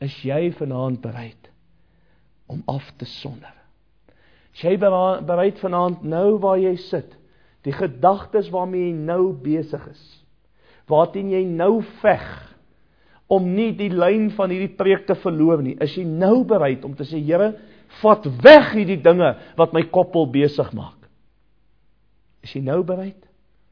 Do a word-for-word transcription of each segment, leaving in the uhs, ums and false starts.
is jy vanaand bereid om af te sonder? Is jy bereid vanaand nou waar jy sit, die gedagtes waarmee jy nou besig is, waarteen jy nou veg, om nie die lyn van hierdie preek te verloor nie, is jy nou bereid om te sê, Here, vat weg hierdie dinge wat my koppel besig maak? Is jy nou bereid?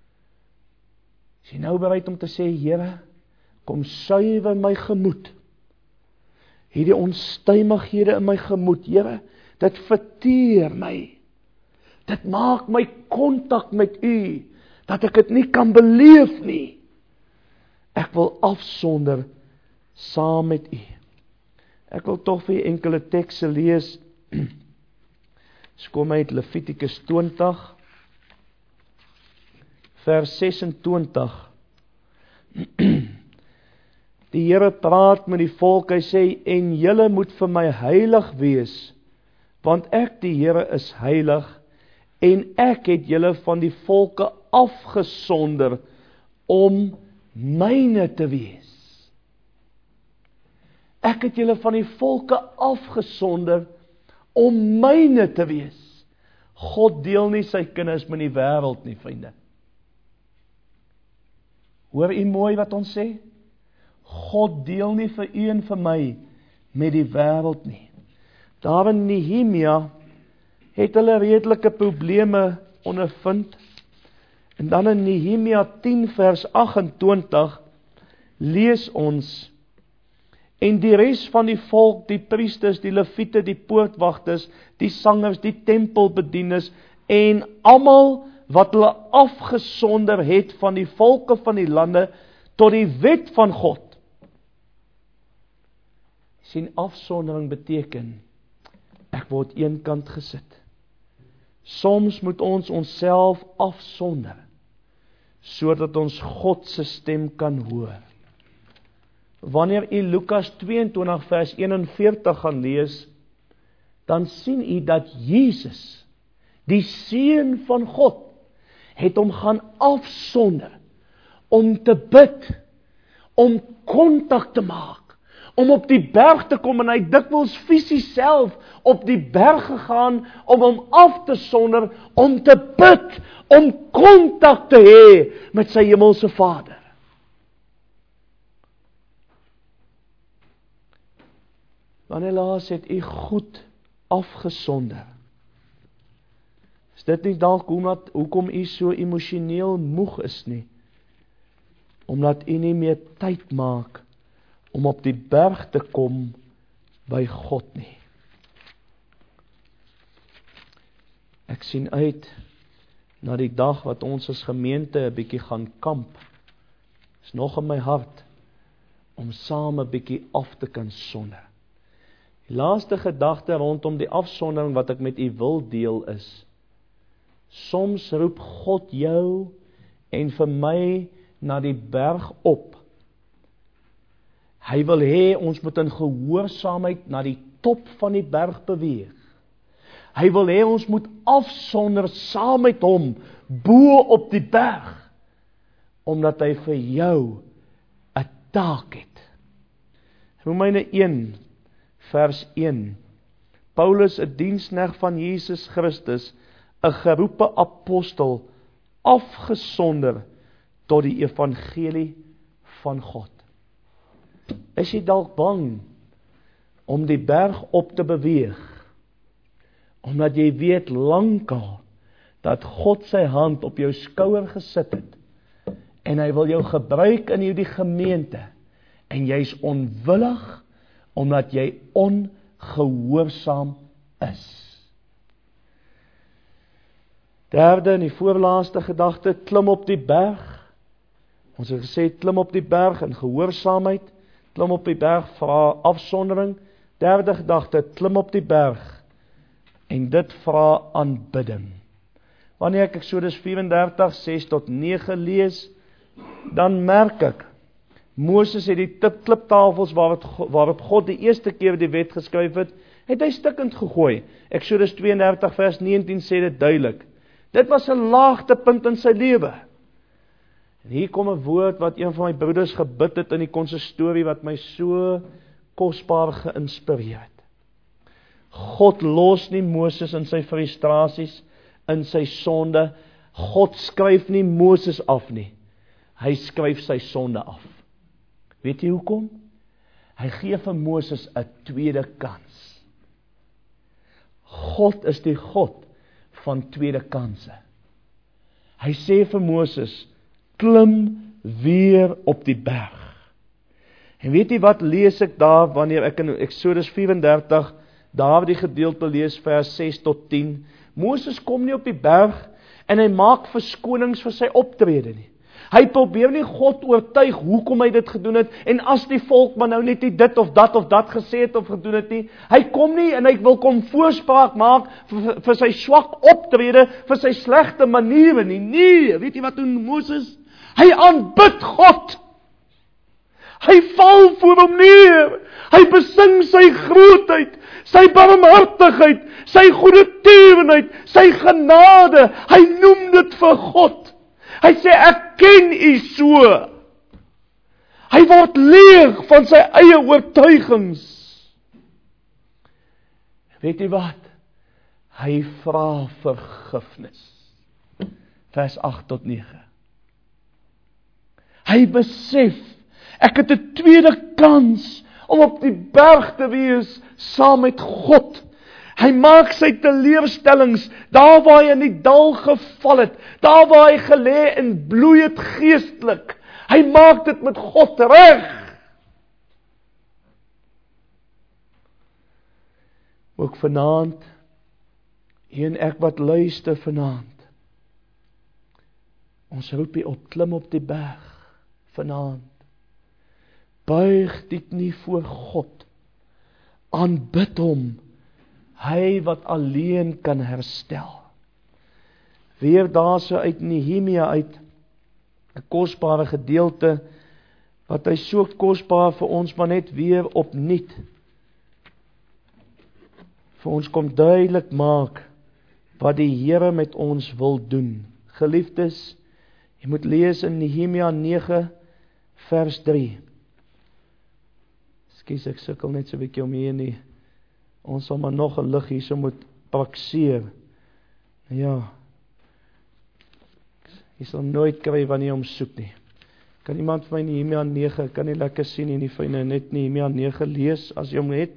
Is jy nou bereid om te sê, Here, kom suiwer my gemoed, hierdie onstuimighede in my gemoed, Here, dit verteer my, dit maak my kontak met U, dat ek dit nie kan beleef nie. Ek wil afsonder saam met U. Ek wil tog vir enkele tekste lees. Kom uit Levitikus twintig, vers ses en twintig. Die Here praat met die volk, hy sê, en julle moet vir my heilig wees, want ek die Here is heilig, en ek het julle van die volke afgesonder, om myne te wees. Ek het julle van die volke afgesonder, om myne te wees. God deel nie sy kinders met die wêreld nie, vriende. Hoor u mooi wat ons sê? God deel nie vir u en vir my met die wêreld nie. Daar in Nehemia het hulle redelike probleme ondervind. En dan in Nehemia tien vers agt-en-twintig lees ons, en die res van die volk, die priesters, die leviete, die poortwagters, die sangers, die tempelbedienis, en almal wat hulle afgesonder het van die volke van die lande, tot die wet van God. Sien, afsondering beteken, ek word eenkant gesit. Soms moet ons onsself afsonder, sodat ons God se stem kan hoor. Wanneer u Lukas tweeëntwintig vers eenenveertig gaan lees, dan sien u dat Jesus, die Seun van God, het hom gaan afsonder, om te bid, om kontak te maak, om op die berg te kom, en hy dikwels fisies self op die berg gegaan, om hom af te sonder, om te bid, om kontak te hê met sy hemelse Vader. Wanneer laas het u goed afgesonder? Is dit nie dalk omdat, hoekom u so emosioneel moeg is nie? Omdat u nie meer tyd maak om op die berg te kom by God nie. Ek sien uit na die dag wat ons as gemeente 'n bietjie gaan kamp. Is nog in my hart om saam 'n bietjie af te kan sonder. Die laaste gedagte rondom die afsondering wat ek met u wil deel is, soms roep God jou en vir my na die berg op. Hy wil hê ons moet in gehoorsaamheid na die top van die berg beweeg. Hy wil hê ons moet afsonder saam met hom bo op die berg, omdat hy vir jou 'n taak het. Romeine een vers een. Paulus, 'n diensknegt van Jesus Christus, 'n geroepe apostel, afgesonder tot die evangelie van God. Is jy dalk bang om die berg op te beweeg, omdat jy weet lankal dat God sy hand op jou skouer gesit het, en hy wil jou gebruik in hierdie gemeente, en jy's onwillig, omdat jy ongehoorsaam is. Derde en die voorlaaste gedagte, klim op die berg. Ons het gesê, klim op die berg in gehoorsaamheid, klim op die berg vra afsondering. Derde gedagte, klim op die berg, en dit vra aanbidding. Wanneer ek Eksodus vyf en dertig, ses tot nege lees, dan merk ek, Moses het die kliptafels waarop, waarop God die eerste keer die wet geskryf het, het hy stikkend gegooi. Eksodus twee en dertig vers negentien sê dit duidelik. Dit was 'n laagtepunt in sy lewe. En hier kom 'n woord wat een van my broeders gebid het in die konsistorie, wat my so kosbaar geïnspireer het. God los nie Moses in sy frustrasies, in sy sonde. God skryf nie Moses af nie. Hy skryf sy sonde af. Weet jy hoekom? Hy gee vir Moses 'n tweede kans. God is die God van tweede kanse. Hy sê vir Moses, klim weer op die berg. En weet jy wat lees ek daar, wanneer ek in Eksodus vyf-en-dertig, daar die gedeelte lees, vers ses tot tien, Moses kom nie op die berg, en hy maak verskonings vir sy optrede nie. Hy probeer nie God oortuig hoekom hy dit gedoen het, en as die volk maar nou net nie dit of dat of dat gesê het of gedoen het nie, hy kom nie en hy wil kom voorspraak maak vir, vir sy swak optrede, vir sy slegte maniere nie. Nee, weet jy wat doen Moses? Hy aanbid God. Hy val voor hom neer. Hy besing sy grootheid, sy barmhartigheid, sy goeie tierenheid, sy genade. Hy noem dit vir God. Hy sê, ek ken u so. Hy word leeg van sy eie oortuigings. Weet jy wat? Hy vra vergifnis. Vers agt tot nege. Hy besef, ek het 'n tweede kans om op die berg te wees saam met God. Hy maak sy teleurstellings, daar waar hy in die dal geval het, daar waar hy gelê en bloei het geestelik. Hy maak dit met God reg. Ook vanaand, jy en ek wat luister vanaand, ons roep jy op, klim op die berg vanaand. Buig die knie voor God, aanbid hom, hy wat alleen kan herstel. Weer daar so uit Nehemia uit, 'n kosbare gedeelte, wat hy so kosbaar vir ons maar net weer opnuut, vir ons kom duidelik maak, wat die Here met ons wil doen. Geliefdes, jy moet lees in Nehemia nege, vers drie. Skus, ek sukkel net so 'n bietjie om hier nie. Ons sal maar nog 'n lig hier so moet prakseer. Ja. Jy sal nooit kry wanneer jy hom soek nie. Kan iemand vir my Nehemia nege, kan nie lekker sien nie, nie fyne net Nehemia nege lees, as jy hom het.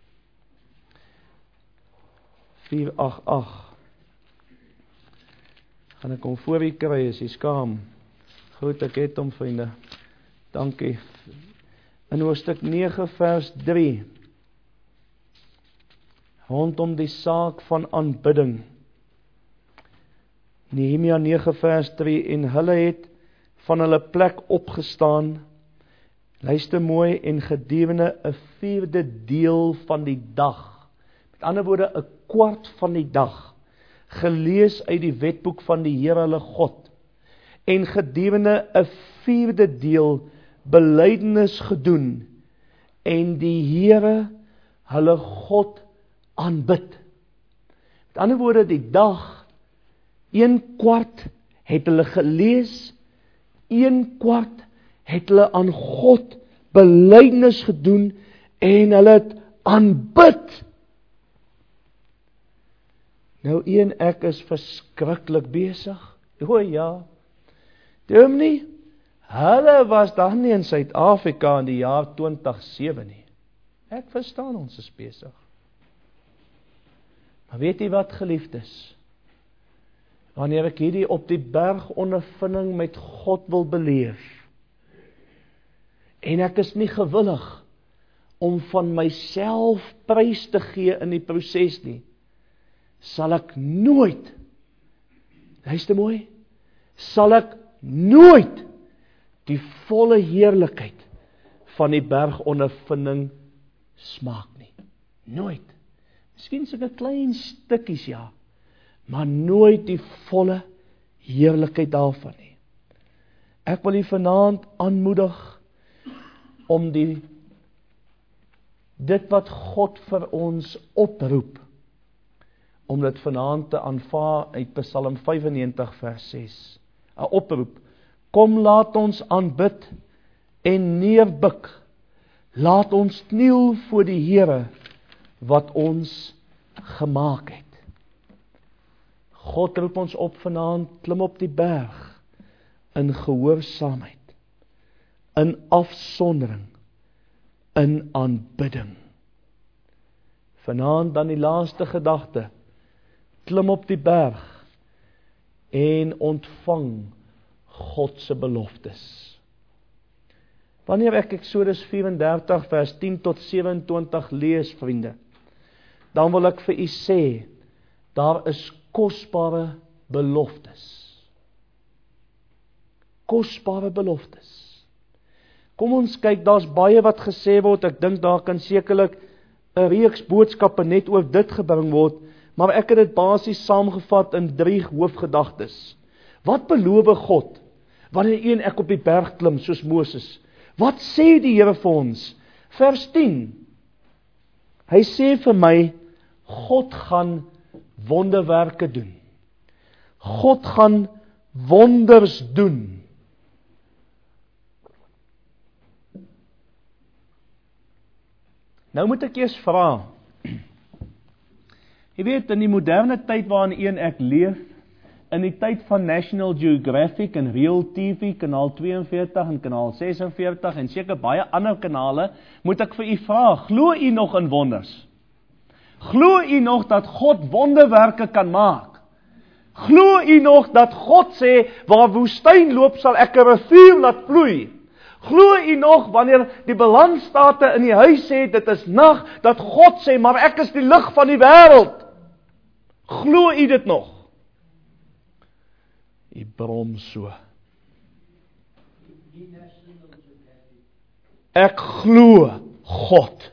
vier agt agt. Gaan ek hom voor jy kry, as jy skaam. Goed, ek het hom fyne. Dankie. In hoofstuk nege vers drie. Rondom die saak van aanbidding. Nehemia nege vers drie, en hulle het van hulle plek opgestaan, luister mooi, en gedurende 'n vierde deel van die dag, met ander woorde 'n kwart van die dag, gelees uit die wetboek van die Here hulle God, en gedurende 'n vierde deel belydenis gedoen, en die Here hulle God aanbid. Met ander woorde, die dag, een kwart het hulle gelees, een kwart het hulle aan God belydenis gedoen, en hulle het aanbid. Nou, een ek is verskriklik besig. O ja, dom nie, hulle was dan nie in Suid-Afrika in die jaar twintig sewe nie. Ek verstaan, ons is besig. Maar weet jy wat, geliefdes? Wanneer ek hierdie op die berg ondervinding met God wil beleef, en ek is nie gewillig om van myself prys te gee in die proses nie, sal ek nooit, luister mooi, sal ek nooit die volle heerlikheid van die bergondervinding smaak nie. Nooit. Miskien sulke klein stukkies, ja, maar nooit die volle heerlikheid daarvan nie. Ek wil u vanaand aanmoedig om die dit wat God vir ons oproep, om dit vanaand te aanvaar uit Psalm vyfennegentig vers ses. 'n Oproep. Kom laat ons aanbid en neerbuk Laat ons kniel voor die Here wat ons gemaak het. God roep ons op vanaand, klim op die berg, in gehoorsaamheid, in afsondering, in aanbidding. Vanaand dan die laaste gedagte, klim op die berg, en ontvang God se beloftes. Wanneer ek Eksodus vyf en dertig vers tien tot sewe en twintig lees, vriende, dan wil ek vir u sê, daar is kosbare beloftes. Kosbare beloftes. Kom ons kyk, daar's baie wat gesê word, ek dink daar kan sekerlik 'n reeks boodskappe net oor dit gebring word, maar ek het dit basies saamgevat in drie hoofgedagtes. Wat beloof God, wanneer u en ek op die berg klim, soos Moses? Wat sê die Here vir ons? Vers tien. Hy sê vir my, God gaan wonderwerke doen. God gaan wonders doen. Nou moet ek eers vra, jy weet, in die moderne tyd waarin u en ek leef, in die tyd van National Geographic en Real T V, kanaal tweeënveertig en kanaal ses en veertig en seker baie ander kanale, moet ek vir u vra, glo u nog in wonders? Glo u nog dat God wonderwerke kan maak? Glo u nog dat God sê, waar woestyn loop sal ek 'n rivier laat vloei? Glo u nog wanneer die balansstate in die huis sê, dit is nag, dat God sê, maar ek is die lig van die wêreld? Glo u dit nog? U brom so. Ek glo God.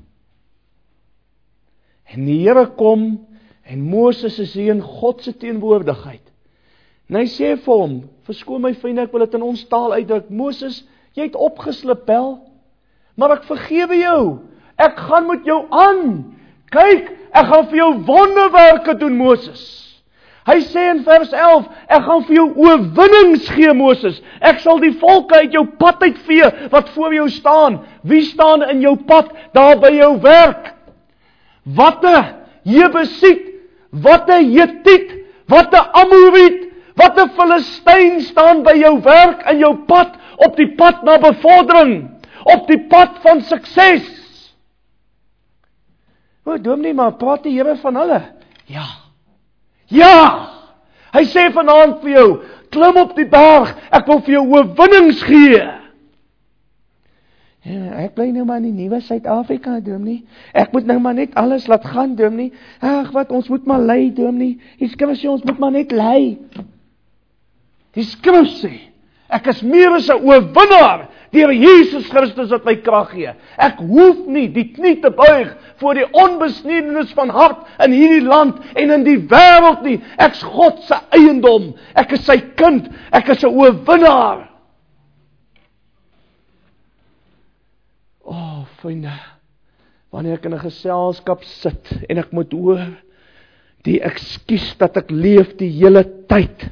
En die Here kom, en Moses is hier in God se teenwoordigheid. En hy sê vir hom, verskoon my vriende, ek wil dit in ons taal uitdruk, Moses, jy het opgeslip, Pel, maar ek vergewe jou, ek gaan met jou aan, kyk, ek gaan vir jou wonderwerke doen, Moses. Hy sê in vers elf, ek gaan vir jou oorwinnings gee, Moses, ek sal die volke uit jou pad uitvee, wat voor jou staan. Wie staan in jou pad, daar by jou werk? Wat 'n Jebusiet, wat 'n Hetiet, wat 'n Amoriet, wat 'n Filistyn staan by jou werk en jou pad, op die pad na bevordering, op die pad van sukses. O, dominee, maar praat die Here van hulle? Ja. Ja! Hy sê vanaand vir jou, klim op die berg, ek wil vir jou oorwinnings gee. Ja, ek bly nou maar in die nuwe Suid-Afrika, dominee. Ek moet nou maar net alles laat gaan, dominee. Ag, wat, ons moet maar lei, dominee. Die skrif sê, ons moet maar net lei. Die skrif sê, ek is meer as 'n oorwinnaar, deur Jesus Christus wat my krag gee. Ek hoef nie die knie te buig voor die onbesnedenis van hart in hierdie land en in die wêreld nie. Ek's God se eiendom. Ek is sy kind. Ek is 'n oorwinnaar. O, oh, vriende, wanneer ek in 'n geselskap sit en ek moet hoor die ekskuus dat ek leef die hele tyd,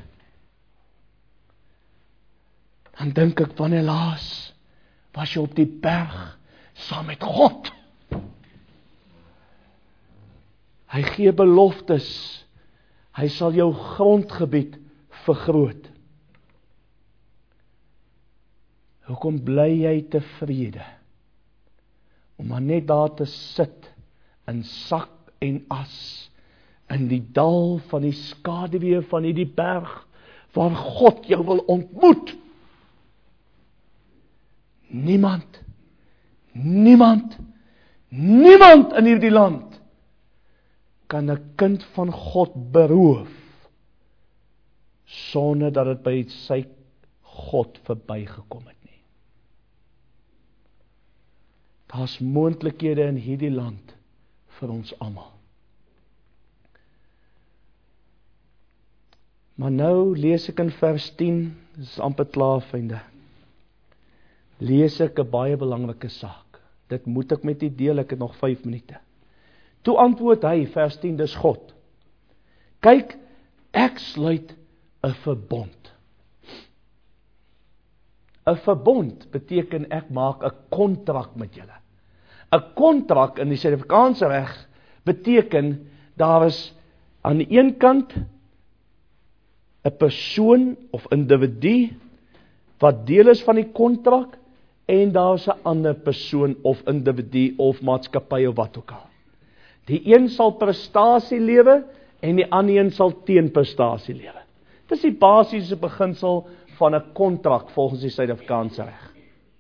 dan dink ek, wanneer laas was jy op die berg saam met God? Hy gee beloftes. Hy sal jou grondgebied vergroot. Hoekom bly jy tevrede om maar net daar te sit in sak en as in die dal van die skaduwee van hierdie berg waar God jou wil ontmoet? Niemand, niemand, niemand in hierdie land kan 'n kind van God beroof sonder dat dit by sy God verbygekom het nie. Daar's moontlikhede in hierdie land vir ons almal. Maar nou lees ek in vers tien, dit is amper klaar, vriende. Lees ek 'n baie belangrike saak. Dit moet ek met u deel, ek het nog vyf minute. Toe antwoord hy, vers tien, dis God. Kyk, ek sluit 'n verbond. 'n verbond beteken ek maak 'n kontrak met julle. 'n Kontrak in die Suid-Afrikaanse reg beteken daar is aan die een kant 'n persoon of individu wat deel is van die kontrak en daar is 'n ander persoon of individu of maatskappy of wat ook al. Die een sal prestasie lewe en die ander een sal teenprestasie lewe. Dit is die basiese beginsel van 'n kontrak volgens die Suid-Afrikaanse reg.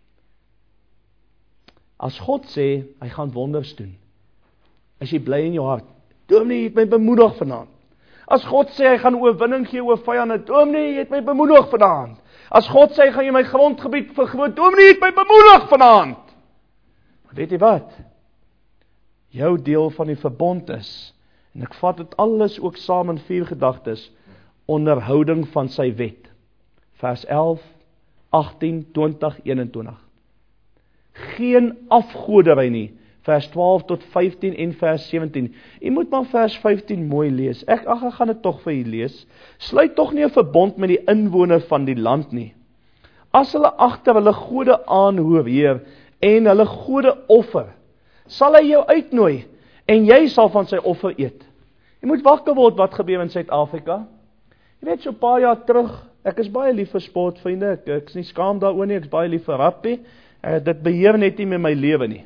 As God sê, hy gaan wonders doen, is jy bly in jou hart. Dominee, jy het my bemoedig vanaand. As God sê, hy gaan oorwinning gee oor vyande, dominee, jy het my bemoedig vanaand. As God sê, hy gaan jy my grondgebied vergroot, dominee, jy het my bemoedig vanaand. Maar weet jy wat? Jou deel van die verbond is, en ek vat dit alles ook saam in vier gedagtes, onderhouding van sy wet. Vers elf, agtien, twintig, eenentwintig. Geen afgoderry nie, vers twaalf tot vyftien en vers sewentien. Jy moet maar vers vyftien mooi lees. Ek, ag, ek gaan dit tog vir jy lees. Sluit tog nie 'n verbond met die inwoner van die land nie. As hulle agter hulle gode aanhoor weer en hulle gode offer, sal hy jou uitnooi en jy sal van sy offer eet. Jy moet wakker word wat gebeur in Suid-Afrika. Jy weet, so 'n paar jaar terug, ek is baie lief vir sport, vriende, ek, ek is nie skaam daaroor nie, ek is baie lief vir rugby, uh, dit beheer net nie met my lewe nie.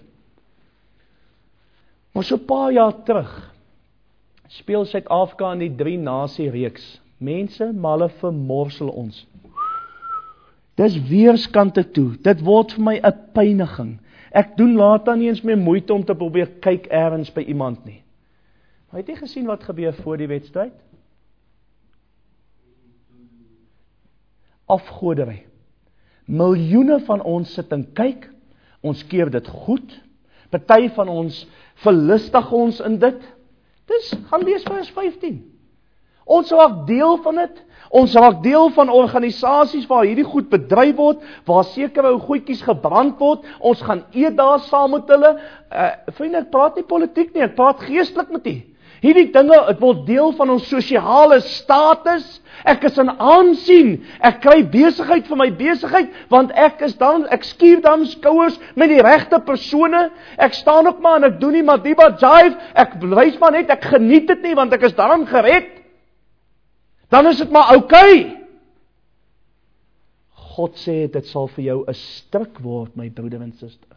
Maar so 'n paar jaar terug, speel Suid-Afrika in die drie nasie reeks. Mense, maar hulle vermorsel ons. Dis weerskante toe, dit word vir my 'n pyniging. Ek doen later nie eens meer moeite om te probeer kyk ergens by iemand nie. Maar het jy gesien wat gebeur voor die wedstryd? Afgoderry. Miljoene van ons sit en kyk, ons keer dit goed, party van ons verlustig ons in dit. Dis, gaan lees vers vyftien. Ons raak deel van dit, ons raak deel van organisasies waar hierdie goed bedryf word, waar sekere ou goedjies gebrand word, ons gaan eet daar saam met hulle. Uh, vriende, ek praat nie politiek nie, ek praat geestelik met u. Hierdie dinge, het word deel van ons sosiale status. Ek is in aansien, ek kry besigheid vir my besigheid, want ek is dan, ek skuur dan skouers met die regte persone, ek staan op maar en ek doen nie Madiba Jive, ek wys maar net, ek geniet dit nie, want ek is daarom gered. Dan is dit maar oukei. God sê, dit sal vir jou 'n struik word, my broeder en suster.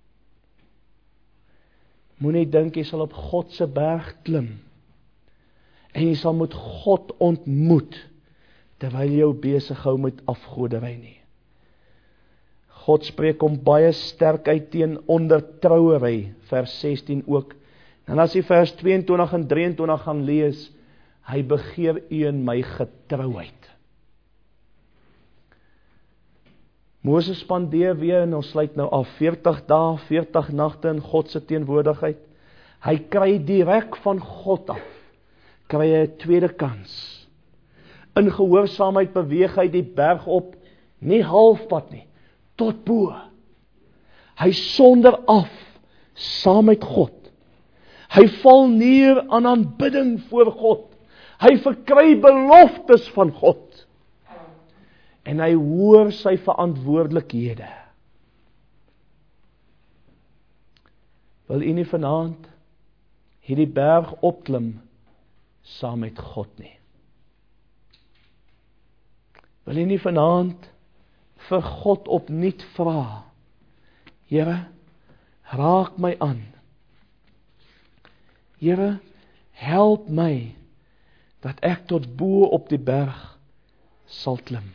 Moenie dink jy sal op God se berg klim, en jy sal met God ontmoet, terwyl jy jou besig hou met afgoderry nie. God spreek om baie sterk uit teen ondertrouery, vers sestien ook. En as jy vers tweeëntwintig en drieëntwintig gaan lees, hy begeer u en my getrouheid. Moses spandeer weer, en ons sluit nou af, veertig dae, veertig nagte in God se teenwoordigheid. Hy kry direk van God af, kry hy 'n tweede kans. In gehoorsaamheid beweeg hy die berg op, nie halfpad nie, tot bo. Hy sonder af, saam met God. Hy val neer aan aanbidding voor God. Hy verkry beloftes van God. En hy hoor sy verantwoordelikhede. Wil u nie vanaand hierdie berg opklim saam met God nie? Wil u nie vanaand vir God opnuut vra, Here, raak my aan. Here, help my, dat ek tot bo op die berg sal klim.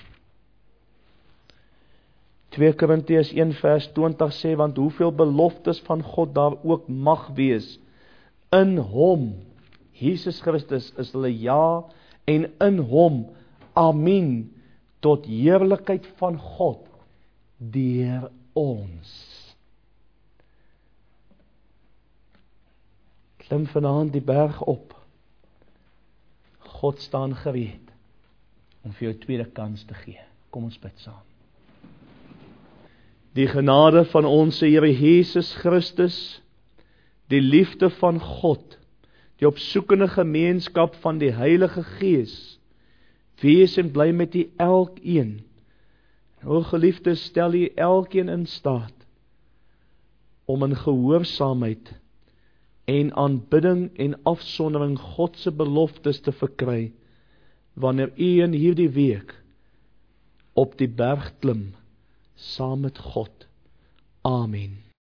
twee Korintiërs een vers twintig sê, want hoeveel beloftes van God daar ook mag wees, in hom, Jesus Christus, is hulle ja, en in hom, amen, tot heerlikheid van God, deur ons. Klim vanaand die berg op. God staan gereed om vir jou tweede kans te gee. Kom ons bid saam. Die genade van ons Here Jesus Christus, die liefde van God, die opsoekende gemeenskap van die Heilige Gees, wees en bly met die elkeen. O geliefdes, stel u elkeen in staat om in gehoorsaamheid en aanbidding en afsondering God se beloftes te verkry, wanneer u in hierdie week op die berg klim, saam met God. Amen.